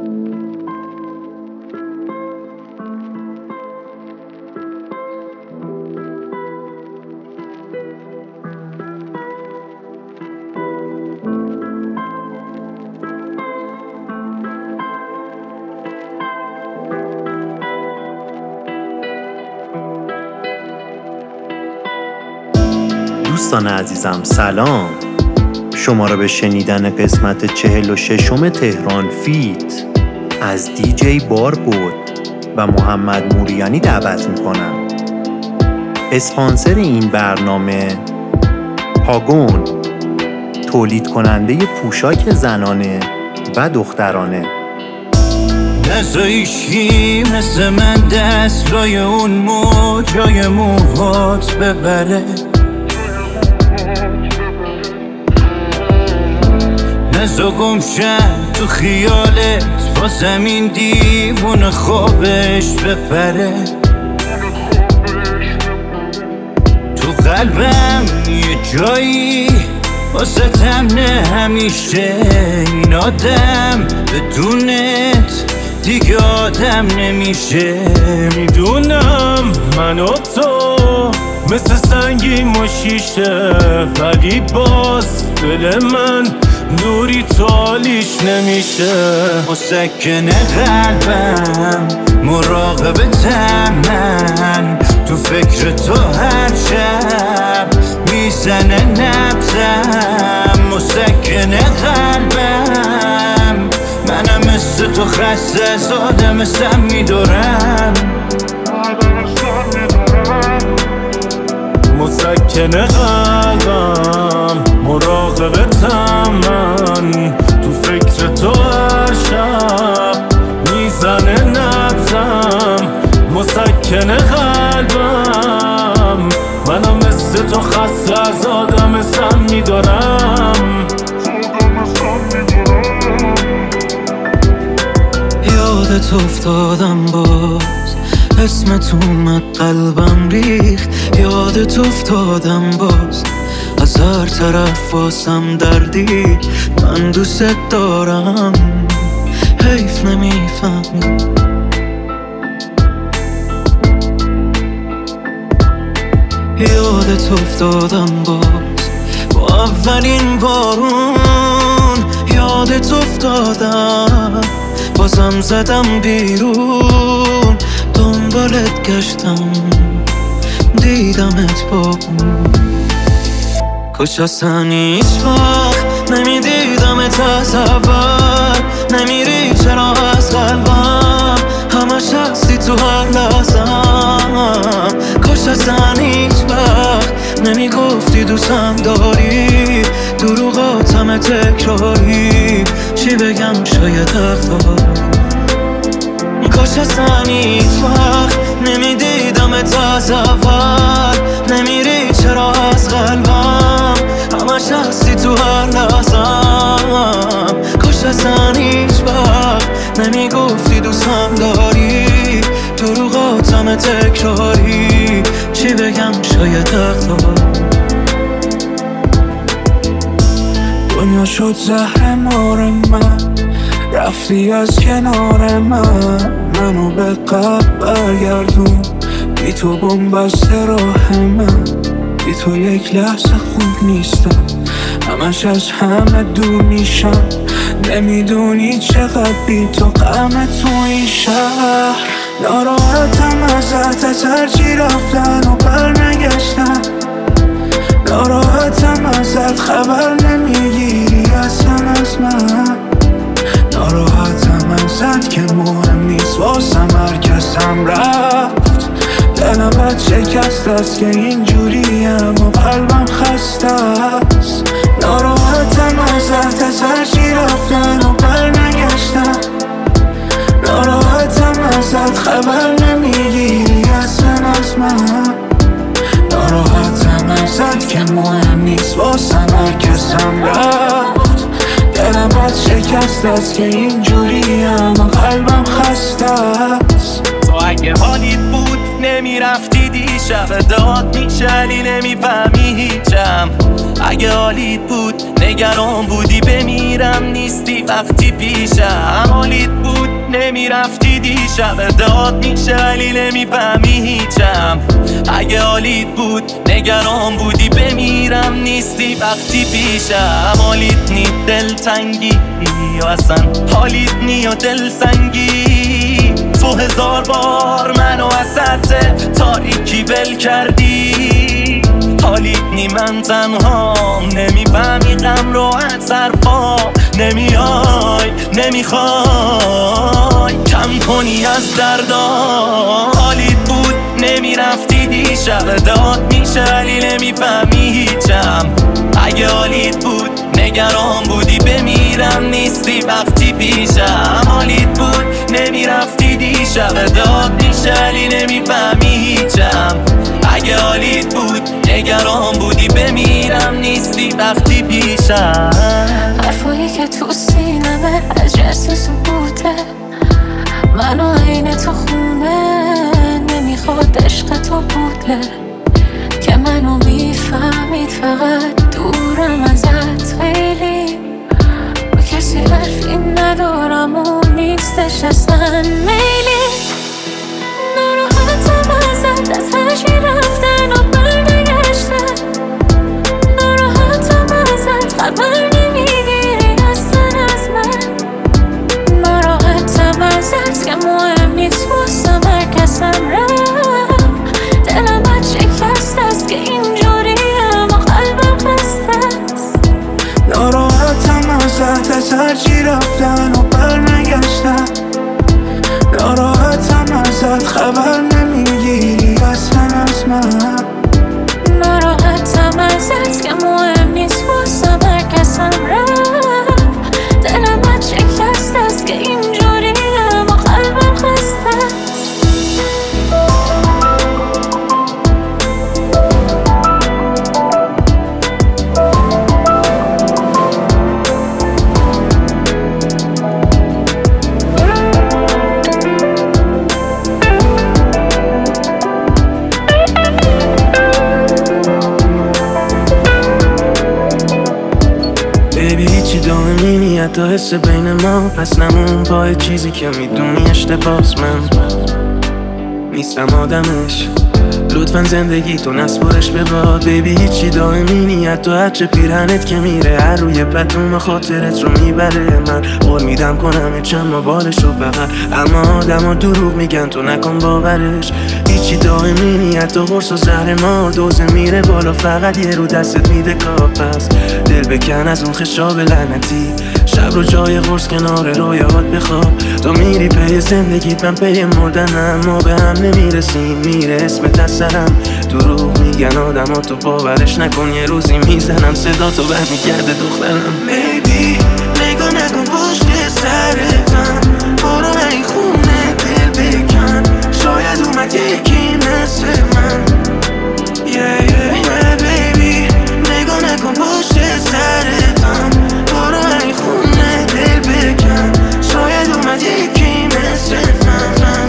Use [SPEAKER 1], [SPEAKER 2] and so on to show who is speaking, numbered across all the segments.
[SPEAKER 1] دوستان عزیزم سلام، شما را به شنیدن قسمت 46 تهران فیت از دیجی باربود و محمد موریانی دعوت میکنم. اسپانسر این برنامه پاگون، تولید کننده پوشاک زنانه و دخترانه.
[SPEAKER 2] نزایشی مثل من دست لای اون موجای موهات ببره، نزا گمشن تو خیالت با زمین دیوون خوابش بپره. تو قلبم یه جایی واسه تمنه همیشه، این آدم بدونت دیگه آدم نمیشه.
[SPEAKER 3] میدونم من و تو مثل سنگیم و شیشه، ولی باز دل من دوری تالیش نمیشه.
[SPEAKER 2] مسکن قلبم مراقبتم، من تو فکر تو هر شب میزنه نبضم. مسکن قلبم منم مثل تو خسته از آدم سم میدارم.
[SPEAKER 3] مسکن قلبم مراقبتم، من تو فکر تو هر شب میزنه نبضم. مسکن قلبم منم مثل تو خسته از آدم سم میدارم.
[SPEAKER 2] یادت افتادم باز، اسمت اومد قلبم ریخت. یادت افتادم باز، از هر طرف واسم دردی. من دوست دارم، حیف نمیفهمی. یادت افتادم باز با اولین بارون. یادت افتادم بازم زدم بیرون. دنبالت گشتم دیدمت با اون. کاش اصلا هیچ وقت نمیدیدمت از اول. نمیری چرا از قلبم، همش هستی تو هر لحظم. کاش اصلا هیچ وقت نمیگفتی دوستم داری، دروغاتم تکراری. چی بگم شاید حق داری. کاش اصلا هیچ وقت نمیدیدمت از اول. نمیری چرا از قلبم، همش هستی تو هر لحظم. کاش اصلا هیچ وقت نمیگفتی دوستم داری، دروغاتم تکراری. چی بگم شاید حق داری. دنیا شد زهر مار من، رفتی از کنار من. منو به قبل برگردون، بی تو بنبسته راه من. بی تو یک لحظه خوب نیستم، همش از همه دور میشم. نمیدونی چقدر بی تو غم تو این شهر. ناراحتم ازت، از هرچی رفتن و برنگشتن. ناراحتم ازت، خبر نمیگیری اصلا از من. ناراحتم ازت که مهم نیست واسم هر کسم رفت. دلم بد شکست است که اینجوریم و قلبم خسته است. ناراحتم ازت، از هرچی رفتن و برنگشتن. ناراحتم ازت، خبر نمیگیری اصلا از من. ناراحتم ازت که مهم نیست واسم هر کسم رفت. دلم بد شکست است که اینجوریم و قلبم خسته است.
[SPEAKER 3] تو اگه حالیت بود نمیرفتی دیشب، داد میشنی نمیفهمی هیچم. اگه حالیت بود نگران بودی بمیرم، نیستی وقتی پیشم. حالیت بود نمیرفتی دیشب داد میشه ولی نمیفهمی هیچم. اگه حالیت بود نگران بودی بمیرم نیستی وقتی پیشم. حالیت نی دلتنگی یا اصلا حالیت نی و دلسنگی. تو 1000 بار منو وسط تاریکی ول کردی. حالیت نی من تنهام نمیفهمی غم رو از حرفام نمیای نمیخوای کم کنی از دردام. حالیت بود نمیرفتی دیشب داد میشه ولی نمیفهمی هیچم. اگه حالیت بود نگران بودی بمیرم نیستی وقتی پیشم. حالیت بود نمیرفتی دیشب داد میشه ولی نمیفهمی هیچم. اگه حالیت بود نگران بودی بمیرم نیستی وقتی پیشم.
[SPEAKER 4] حرفایی که تو سینمه از جنس سکوته، منو عین تو خونه نمیخواد عشق تو بوده که منو میفهمید فقط دورم ازت خیلی. با کسی حرفی ندارم و نیستش اصلا میلی. ناراحتم ازت از هرچی رفتن و برنگشتن. ناراحتم ازت خبر نمیگیری اصلا از من. ناراحتم ازت که مهم نیست واسم هر کسم رفت. دلم بد شکست است که اینجوریم و قلبم خسته است.
[SPEAKER 2] ناراحتم ازت از هرچی رفتن و برنگشتن. ناراحتم ازت خبر نمیگیری اصلا از من.
[SPEAKER 4] ناراحتم ازت که مهم نیست واسم هر کسم رفت. دلم بد شکست است که اینجوریم و قلبم خسته است.
[SPEAKER 2] تا حس بین ما پس نمون پای چیزی که میدونی اشتباس. من نیستم آدمش، لطفا زندگی تو نسپرش به باد. بیبی هیچی دائمی نیت تو هرچه پیرهنت که میره هر روی پتوم خاطرت رو میبره. من قول میدم کنم چند ما بالش رو بغل، اما آدم ها دروغ میگن تو نکن باورش. هیچی دائمی نیت تو قرص و زهر مار دوزه میره بالا فقط یه رو دستت میده کاپس. دل بکن از اون خشاب لعنتی، شب رو جای قرص کنار رویات بخواب. تو میری پی زندگیت من پی مردنم، ما به هم نمیرسیم میره اسمت از سرم. دروغ میگن آدم ها تو باورش نکن، یه روزی میزنم صدا تو برمیگرده دخترم.
[SPEAKER 5] بیبی نگاه نکن پشت سرتم، برو این خونه دل بکن، شاید اومد یکی مثل من. بیبی نگاه نکن پشت سرتم، برو این خونه دل بکن، شاید اومد یکی مثل من.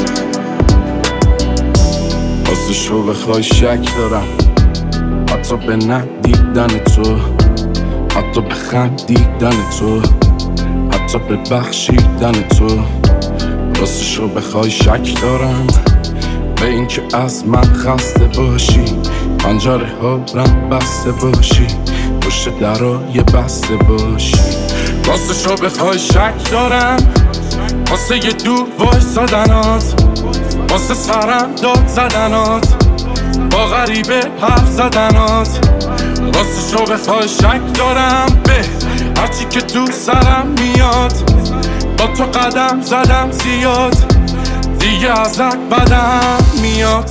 [SPEAKER 6] راستش رو بخوای شک دارم، حتی به ندیدن تو، حتی به خندیدن تو، حتی به بخشیدن تو. راستش رو بخوای شک دارم به این که از من خسته باشی، پنجره ها رم بسته باشی، پشت درای بسته باشی. راستش رو بخوای شک دارم واسه یه دور وایسادنات، واسه سرم داد زدنات، با غریبه حرف زدنات. راستش رو بخوای شک دارم به هرچی که تو سرم میاد، با تو قدم زدم زیاد، دیگه ازت بدم میاد.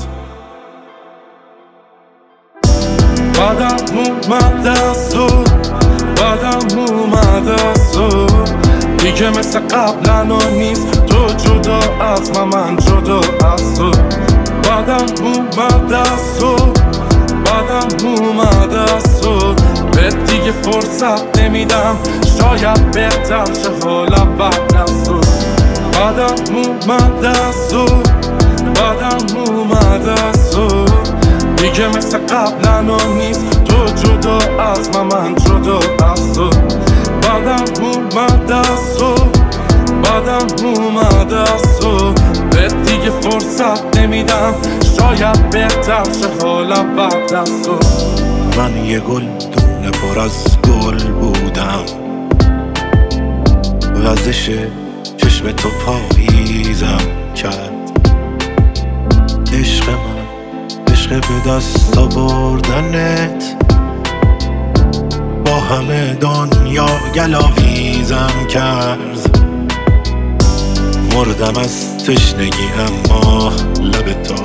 [SPEAKER 6] بدم اومده از تو، بدم اومده از تو، دیگه مثل قبلا نیست تو جدا از من جدا از تو. بدم اومده از تو، بدم اومده از تو، به دیگه فرصت نمیدم، شاید بهتر شه حالم بعد از تو. بدم اومده از تو، بدم اومده از تو، دیگه مثل قبلا نیست تو جدا از من جدا از تو. بدم اومده از تو، بدم اومده از تو، به دیگه فرصت نمیدم، شاید بهتر چه حالم بعد از تو.
[SPEAKER 7] من یه گل دونه پر از گل بودم، وزش چشم تو پاییزم کرد. عشق من عشق به دست آوردنت، با همه دنیا گلاویزم کرد. مردم از تشنگی اما لب تو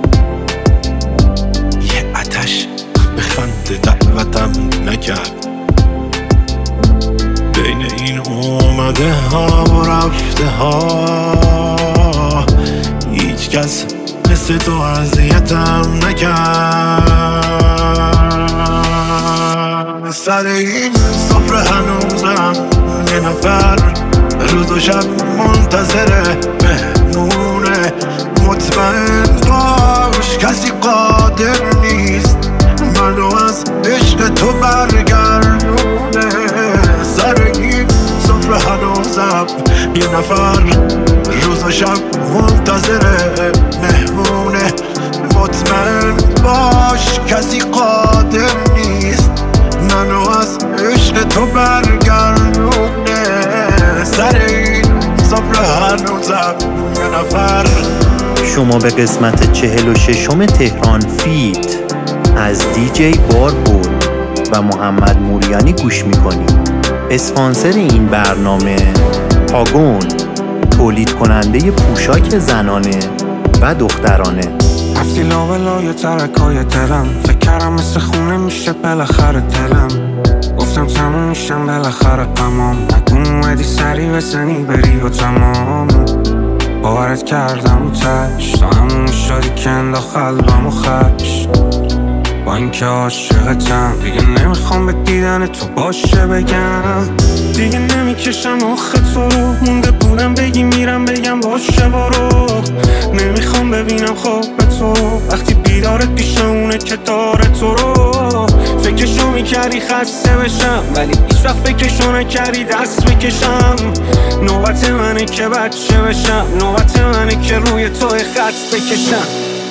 [SPEAKER 7] یه آتش به خنده دعوتم نکرد. بین این اومده ها و رفته ها هیچ کس مثل تو اذیتم نکرد. سر این سفره هنوزم یه نفر روز و شب منتظره مهمونه. مطمئن باش کسی قادر نیست منو از عشق تو برگردونه. سر این سفره هنوزم یه نفر روز و شب منتظره مهمونه. مطمئن باش کسی قادر نیست منو از عشق تو برگردونه. سر این سفره هنوزم یه نفر.
[SPEAKER 1] شما به قسمت 46 تهران فیت از دیجی باربود و محمد موریانی گوش میکنید. اسپانسر این برنامه پاگون، تولید کننده پوشاک زنانه و دخترانه.
[SPEAKER 2] رفتی لاولای ترکای دلم، فکر کردم مثل خونه میشه بالاخره دلم. گفتم تموم میشم بالاخره غمام، نگو اومدی سری بزنی بری و تمام. باورت کردم و تش تا همون شادی که انداخت قلبم و خش. با اینکه عاشقتم دیگه نمیخوام به دیدن تو باشه بگم. دیگه نمیکشم آخه تو رو، مونده بودم بگی میرم بگم باشه برو. نمیخوام ببینم خواب تو وقتی بیدارت پیش اونه که داره تو رو. فکرشو میکردی خسته بشم ولی هیچ وقت فکرشو نکردی دست بکشم. نوبت منه که بچه بشم، نوبت منه که روی تو خط بکشم.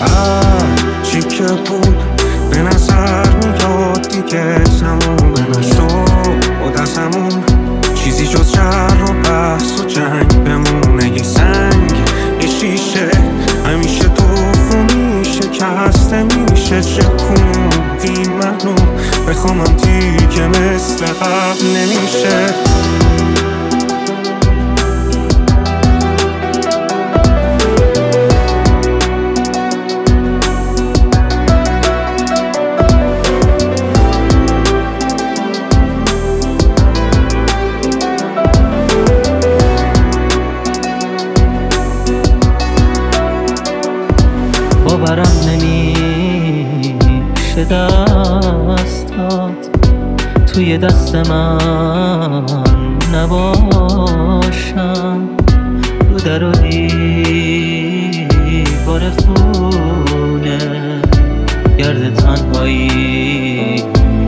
[SPEAKER 2] چی که بود به نظر میاد دیگه تموم نشد از همون چیزی جز شر و بحث و جنگ بمونه. یه سنگ یه شیشه همیشه دوفو میشه کسته میشه. چکوندی منو بخوامم دیگه مثل قبل نمیشه.
[SPEAKER 3] باورم نمیشه دستات توی دست من نباشم. رو در و دیوار خونه گرد تنهایی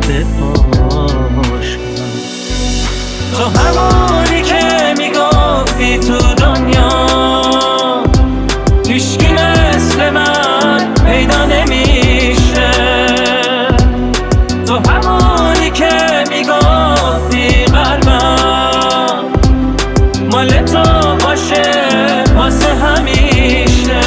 [SPEAKER 3] بپاشم. تو همونی که میگفتی تو دنیا هیچکی مثل من پیدا نمیشه. تو همونی که میگفتی قلبم مال تو باشه واسه همیشه.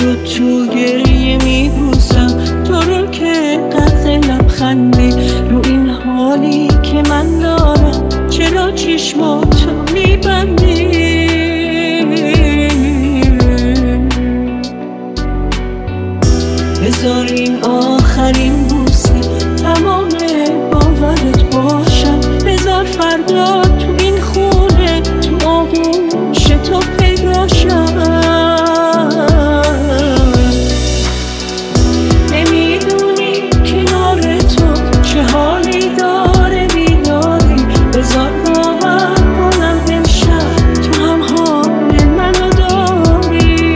[SPEAKER 8] رو تو گریه میبوسم، تو رو که قد لبخندی رو این حالی که من دارم، چرا چشماتو میبندی؟ بذار این آخرین بوسه تمام باورت باشم، بذار فردا تو این خونه تو آغوش تو پیدا شم. نمیدونی کنار تو چه حالی داره بیداری، بذار باور کنم امشب تو هم حال منو داری.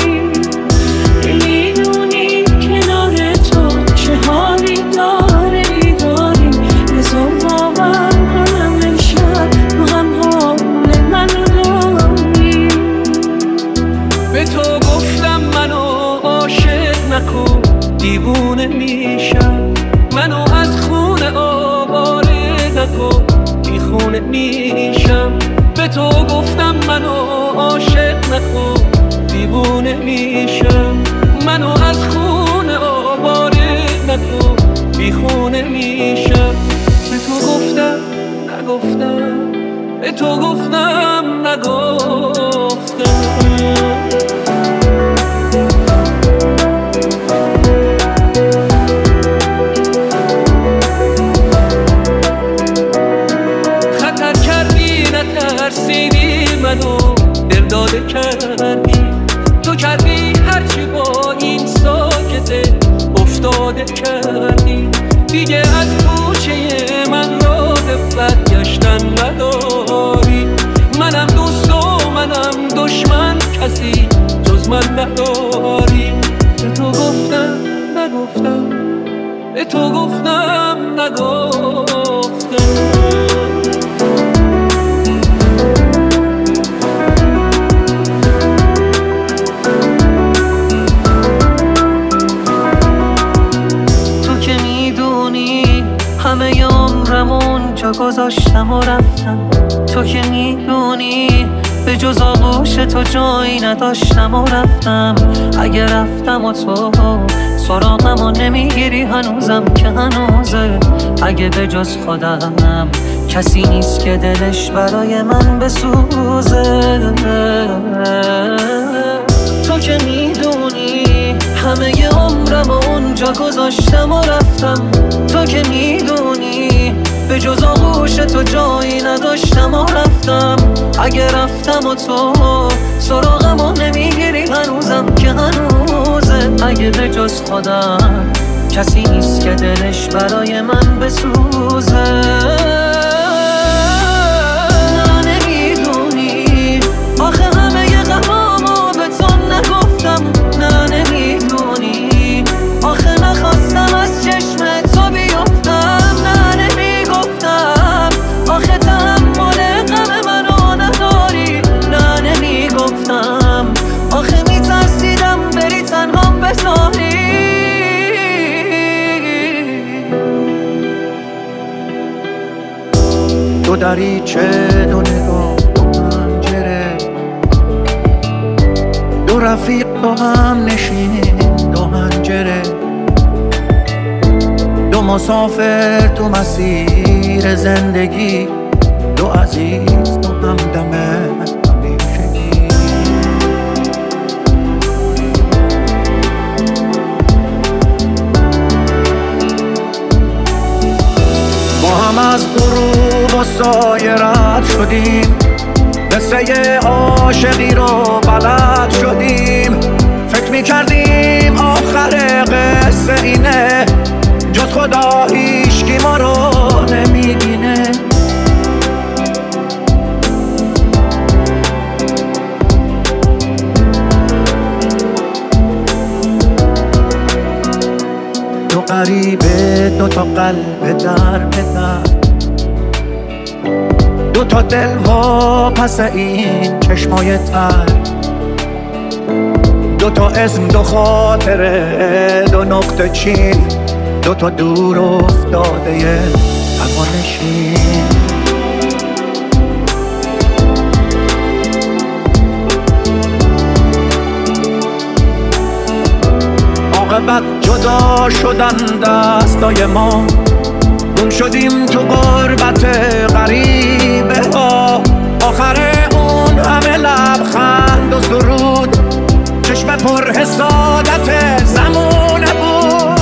[SPEAKER 8] نمیدونی کنار تو چه حالی داره بیداری، بذار باور کنم امشب تو هم حال منو داری. به تو گفتم منو عاشق نکن، دیوونه میشم، منو از خونه آواره نکن، بیخونه میشم. به تو گفتم منو عاشق نکن، دیوونه میشم، منو از خونه آواره نکن، بیخونه میشم. به تو گفتم نگفتم، به تو گفتم نگفتم. ترسیدی منو دل داده کردی، تو کردی هرچی با این ساکته افتاده کردی. دیگه از کوچه من راه برگشتن نداری، منم دوست و منم دشمن، کسی جز من نداری. به تو گفتم نگفتم، به تو گفتم نگفتم. همه عمرمون جا گذاشتم و رفتم، تو که میدونی به جز آغوش تو جایی نداشتم و رفتم. اگه رفتم و تو سراغم و نمیگیری هنوزم که هنوزه، اگه به جز خودم کسی نیست که دلش برای من بسوزه. تو که میدونی همه عمرم اونجا گذاشتم و رفتم، تو که میدونی به جز آغوش تو جایی نداشتم و رفتم. اگه رفتم و تو سراغم و نمیگیری هنوزم که هنوزه، اگه به جز خودم کسی نیست که دلش برای من بسوزه. نمیدونی آخه همه غمامو به تو نگفتم، نه نمیدونی آخه نخواستم از چشم تو بیفتم، نه نمیگفتم آخه تحمل غم منو نداری، نه نمیگفتم آخه میترسیدم بری تنهام بذاری.
[SPEAKER 9] دو دریچه دو نگاه دو پنجره، دو رفیق با هم نشین دو هنجره، دو مسافر تو مسیر زندگی، دو عزیز دو همدم همیشگی. با هم از غروب و سایه رد شدیم، قصه عاشقی رو بلد شدیم. فکر میکردیم آخر قصه اینه، جز خدا هیچکی ما رو نمیبینه. دو غریبه دو تا قلب در به در، دو تا دل وا پس این چشمای تر، دو تا اسم دو خاطره دو نقطه چین، دو تا دور افتاده تنهانشین. عاقبت جدا شدن دستای ما، گم شدیم تو غربت غریبه ها. آخر اون همه لبخند و سرود، چشم پر حسادت زمونه بود.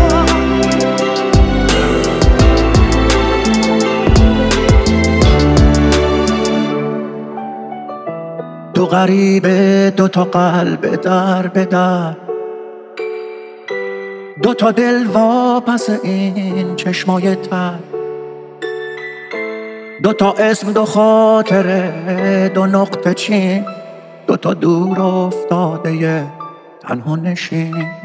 [SPEAKER 9] تو غریبه دوتا قلب در به در، دوتا دل واپس این چشمای تر، دوتا اسم دو خاطره دو نقطه چین، دوتا دور افتاده تنها نشین.